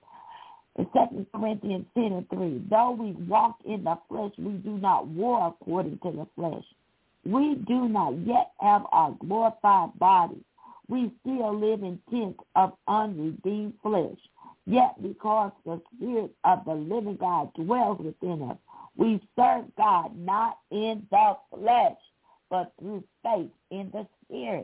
in 2 Corinthians 10:3, though we walk in the flesh, we do not war according to the flesh. We do not yet have our glorified bodies. We still live in tents of unredeemed flesh. Yet because the Spirit of the living God dwells within us, we serve God not in the flesh, but through faith in the Spirit.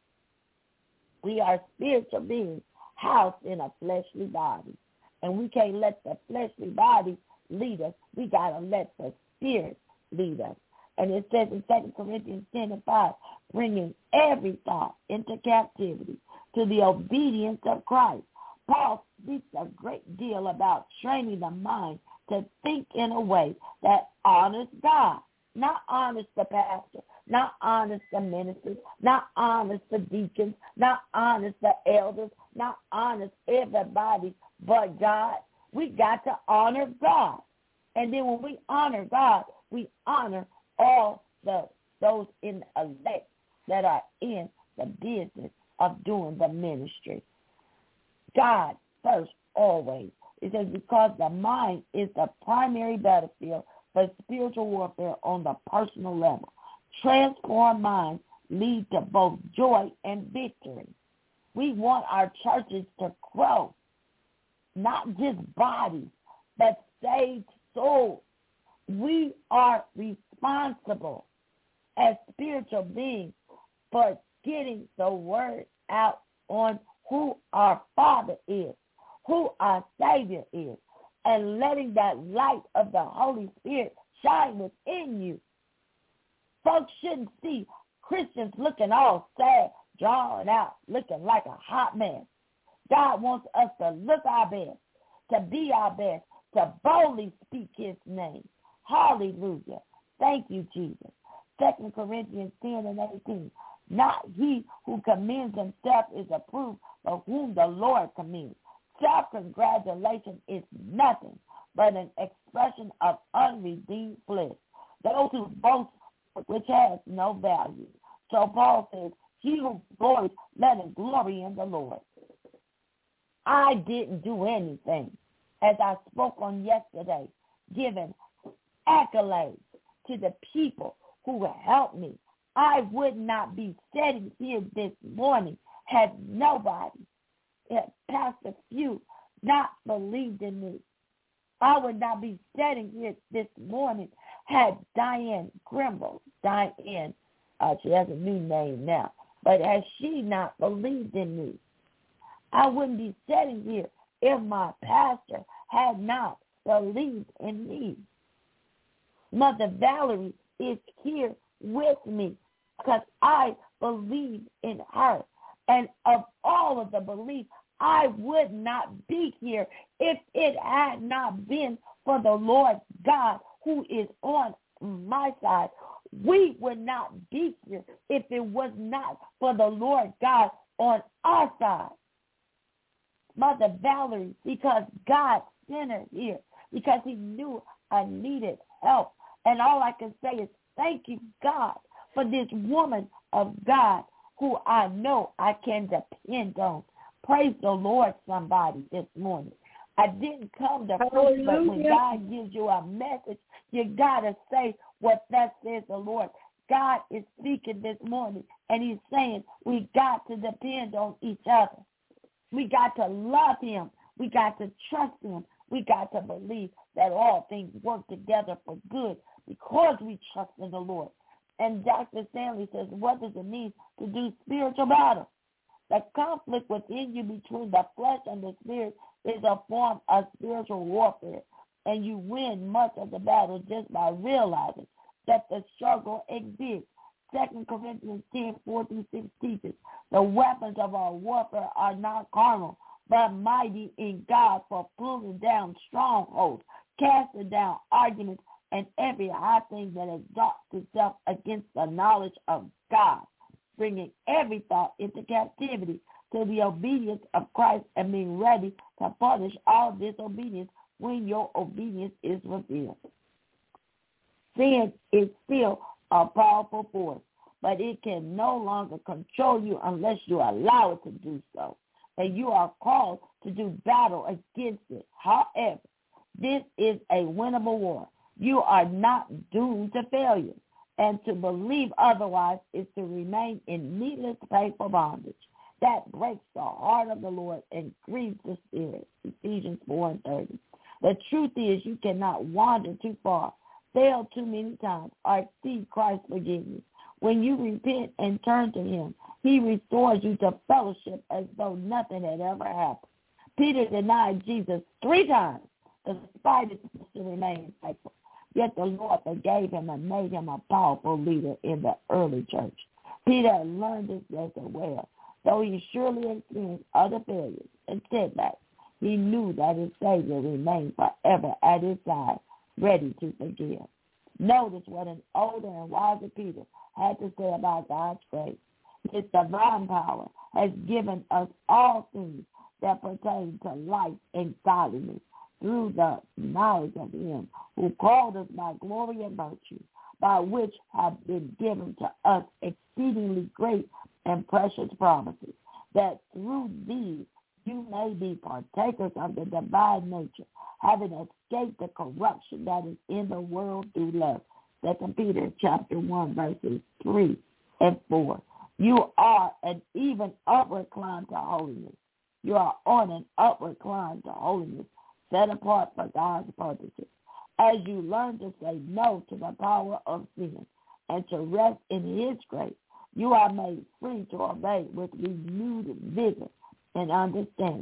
We are spiritual beings housed in a fleshly body. And we can't let the fleshly body lead us. We got to let the Spirit lead us. And it says in 2 Corinthians 10:5, bringing every thought into captivity to the obedience of Christ. Paul speaks a great deal about training the mind to think in a way that honors God, not honors the pastor, not honors the ministers, not honors the deacons, not honors the elders, not honors everybody but God. We got to honor God. And then when we honor God, we honor all those in the elect that are in the business of doing the ministry. God first, always. It says because the mind is the primary battlefield for spiritual warfare on the personal level. Transformed minds lead to both joy and victory. We want our churches to grow, not just bodies, but saved souls. We are responsible as spiritual beings for getting the word out on who our Father is, who our Savior is, and letting that light of the Holy Spirit shine within you. Folks shouldn't see Christians looking all sad, drawn out, looking like a hot mess. God wants us to look our best, to be our best, to boldly speak his name. Hallelujah. Thank you, Jesus. 2 Corinthians 10 and 18. Not he who commends himself is approved, but whom the Lord commends. Self-congratulation is nothing but an expression of unredeemed flesh. Those who boast which has no value. So Paul says, he who glories, let him glory in the Lord. I didn't do anything, as I spoke on yesterday, giving accolades to the people who helped me. I would not be sitting here this morning had nobody, past a few, not believed in me. I would not be sitting here this morning had Diane Grimble, she has a new name now, but has she not believed in me? I wouldn't be sitting here if my pastor had not believed in me. Mother Valerie is here with me because I believe in her. And of all of the belief, I would not be here if it had not been for the Lord God who is on my side. We would not be here if it was not for the Lord God on our side. Mother Valerie, because God sent her here, because he knew I needed help. And all I can say is thank you, God, for this woman of God who I know I can depend on. Praise the Lord, somebody, this morning. I didn't come to preach, but when God gives you a message, you got to say what that says the Lord. God is speaking this morning, and he's saying we got to depend on each other. We got to love him. We got to trust him. We got to believe that all things work together for good because we trust in the Lord. And Dr. Stanley says, what does it mean to do spiritual battle? The conflict within you between the flesh and the spirit is a form of spiritual warfare, and you win much of the battle just by realizing that the struggle exists. 2 Corinthians 10:4-6 teaches, the weapons of our warfare are not carnal, but mighty in God for pulling down strongholds, casting down arguments, and every high thing that exalts itself against the knowledge of God, bringing every thought into captivity to the obedience of Christ and being ready to punish all disobedience when your obedience is revealed. Sin is still a powerful force, but it can no longer control you unless you allow it to do so. And you are called to do battle against it. However, this is a winnable war. You are not doomed to failure. And to believe otherwise is to remain in needless painful bondage. That breaks the heart of the Lord and grieves the spirit. Ephesians 4:30. The truth is you cannot wander too far, fail too many times, or exceed Christ's forgiveness. When you repent and turn to him, he restores you to fellowship as though nothing had ever happened. Peter denied Jesus 3 times, despite his to remain faithful. Yet the Lord forgave him and made him a powerful leader in the early church. Peter learned this lesson well. Though he surely experienced other failures and setbacks, he knew that his Savior remained forever at his side, ready to forgive. Notice what an older and wiser Peter had to say about God's grace. His divine power has given us all things that pertain to life and godliness through the knowledge of him who called us by glory and virtue, by which have been given to us exceedingly great and precious promises, that through these you may be partakers of the divine nature, having escaped the corruption that is in the world through lust. 2 Peter chapter 1, verses 3 and 4. You are an even upward climb to holiness. You are on an upward climb to holiness, set apart for God's purposes. As you learn to say no to the power of sin and to rest in his grace, you are made free to obey with renewed vigor and understanding.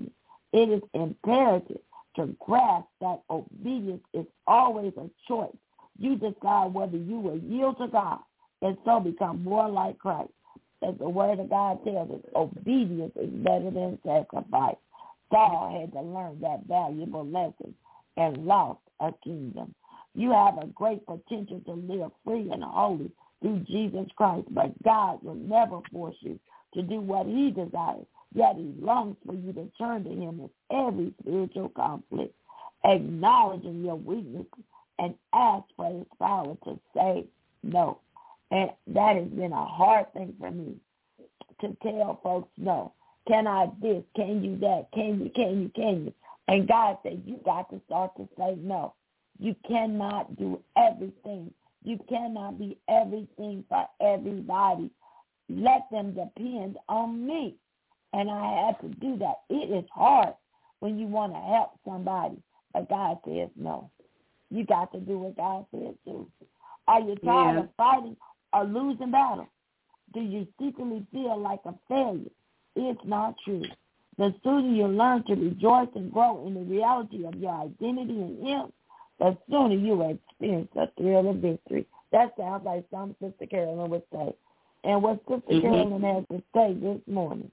It is imperative to grasp that obedience is always a choice. You decide whether you will yield to God and so become more like Christ. As the Word of God tells us, obedience is better than sacrifice. Saul had to learn that valuable lesson and lost a kingdom. You have a great potential to live free and holy through Jesus Christ, but God will never force you to do what he desires. Yet he longs for you to turn to him in every spiritual conflict, acknowledging your weaknesses and ask for his power to say no. And that has been a hard thing for me to tell folks no. Can I this? Can you that? Can you? And God said, you got to start to say no. You cannot do everything. You cannot be everything for everybody. Let them depend on me. And I had to do that. It is hard when you want to help somebody, but God says no. You got to do what God says do. Are you tired of fighting or losing battle? Do you secretly feel like a failure? It's not true. The sooner you learn to rejoice and grow in the reality of your identity in him, the sooner you will experience the thrill of victory. That sounds like something Sister Carolyn would say. And what Sister Carolyn has to say this morning,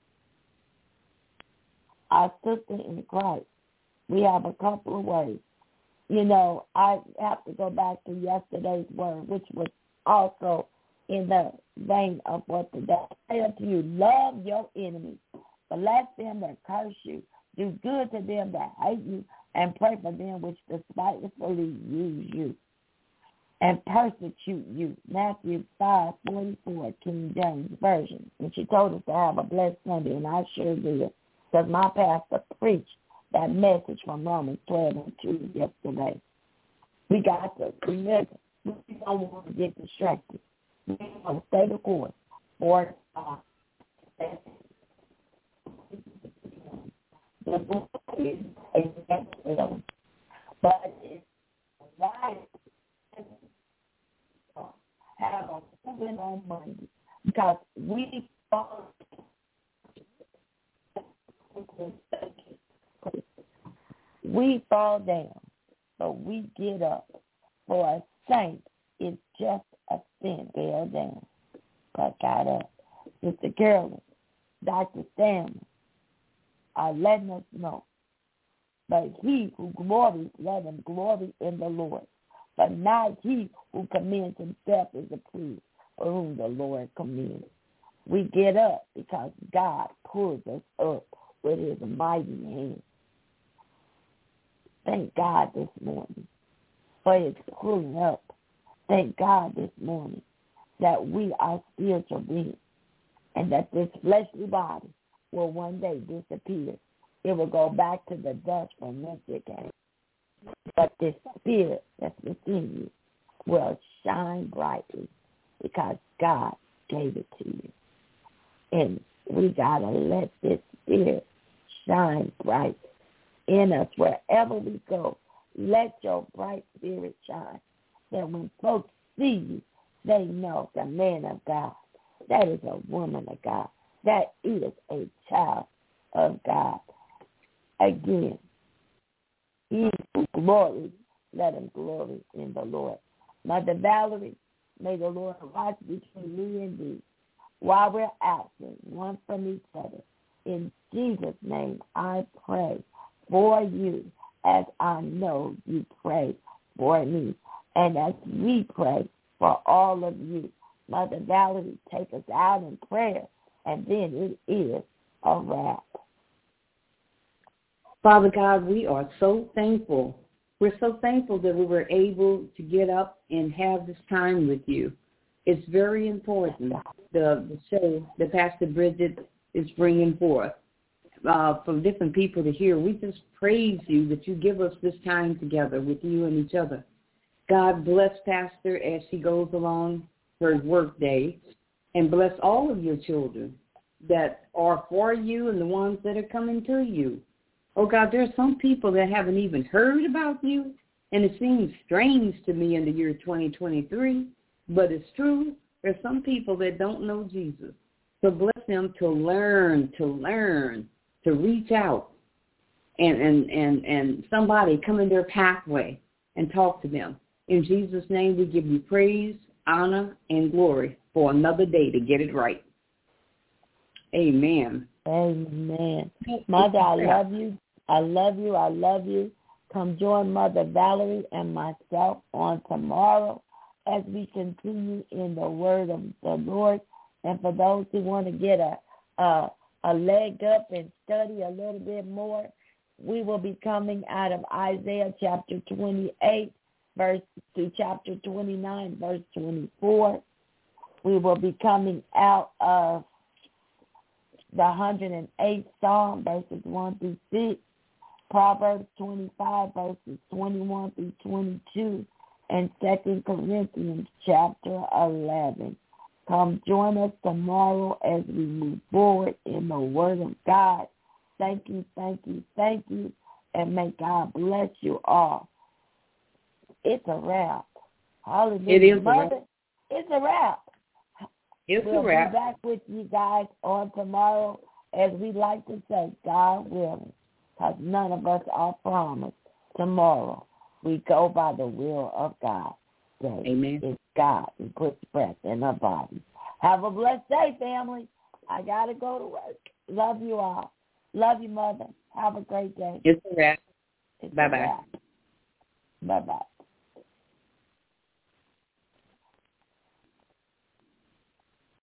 our sister in Christ, we have a couple of words. You know, I have to go back to yesterday's word, which was also in the vein of what today said to you. Love your enemies, bless them that curse you, do good to them that hate you, and pray for them which despitefully use you and persecute you. Matthew 5:44, King James Version. And she told us to have a blessed Sunday, and I sure did, because my pastor preached that message from Romans 12:2 yesterday. We got to remember, we don't want to get distracted. We want to stay the course. For the book is a but it's right. Have a moving on Monday because we fall down, but we get up. For a saint, it's just a sin. Fell down, but got up. Sister Carolyn, Dr. Stanley are letting us know. But he who glories, let him glory in the Lord. But not he who commends himself is approved, for whom the Lord commends. We get up because God pulls us up with his mighty hand. Thank God this morning for his pulling up. Thank God this morning that we are spiritual beings and that this fleshly body will one day disappear. It will go back to the dust from whence it came. But this spirit that's within you will shine brightly because God gave it to you. And we got to let this spirit shine bright in us wherever we go. Let your bright spirit shine. That when folks see you, they know the man of God. That is a woman of God. That is a child of God. Again, he who glories, let him glory in the Lord. Mother Valerie, may the Lord watch between me and thee while we're absent one from each other. In Jesus' name I pray for you as I know you pray for me. And as we pray for all of you, Mother Valerie, take us out in prayer, and then it is a wrap. Father God, we are so thankful. We're so thankful that we were able to get up and have this time with you. It's very important, the show that Pastor Bridget is bringing forth from different people to hear. We just praise you that you give us this time together with you and each other. God bless Pastor as she goes along her work day, and bless all of your children that are for you and the ones that are coming to you. Oh, God, there are some people that haven't even heard about you, and it seems strange to me in the year 2023, but it's true. There are some people that don't know Jesus. So bless them to learn, to reach out, and somebody come in their pathway and talk to them. In Jesus' name, we give you praise, honor, and glory for another day to get it right. Amen. Amen. Mother, I love you. I love you. I love you. Come join Mother Valerie and myself on tomorrow as we continue in the word of the Lord. And for those who want to get a leg up and study a little bit more, we will be coming out of Isaiah chapter 28, verse to chapter 29, verse 24. We will be coming out of the 108th Psalm, verses 1 through 6, Proverbs 25, verses 21 through 22, and 2 Corinthians chapter 11. Come join us tomorrow as we move forward in the Word of God. Thank you, thank you, thank you, and may God bless you all. It's a wrap. Hallelujah. It is Mother, a wrap. it's a wrap. We'll be back with you guys on tomorrow, as we like to say, God willing, because none of us are promised tomorrow. We go by the will of God. Amen. It's God who puts breath in our bodies. Have a blessed day, family. I got to go to work. Love you all. Love you, Mother. Have a great day. It's a wrap. It's Bye-bye. a wrap. Bye-bye.